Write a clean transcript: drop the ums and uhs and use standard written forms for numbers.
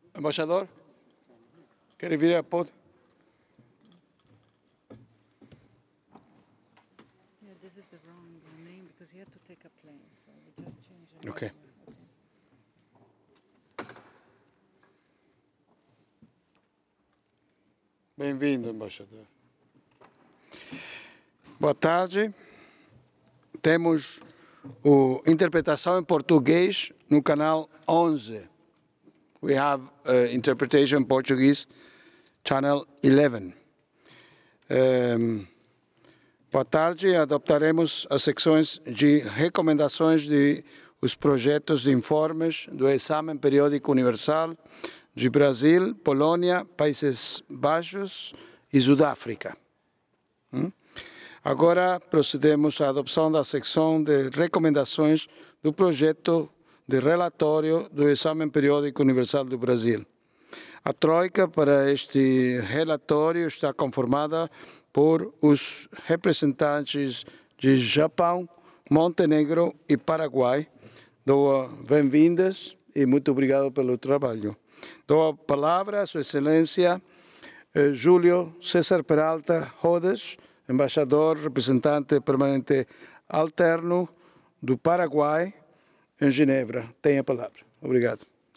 Embaixador, quer vir a pódio? Yeah, this is the wrong name because he had to take a plane, so we just changed it. Okay. Bem-vindo, embaixador. Boa tarde. Temos interpretação em português no canal 11. We have interpretation in Portuguese, channel 11. Boa tarde. Adoptaremos as secções de recomendações de os projetos de informes do Exame Periódico Universal de Brasil, Polônia, Países Baixos e Sudáfrica. Agora procedemos à adoção da secção de recomendações do projeto de relatório do Exame Periódico Universal do Brasil. A troika para este relatório está conformada por os representantes de Japão, Montenegro e Paraguai. Dou bem-vindas e muito obrigado pelo trabalho. Dou a palavra a Sua Excelência Júlio César Peralta Rodas, embaixador, representante permanente alterno do Paraguai em Genebra. Tem a palavra. Obrigado.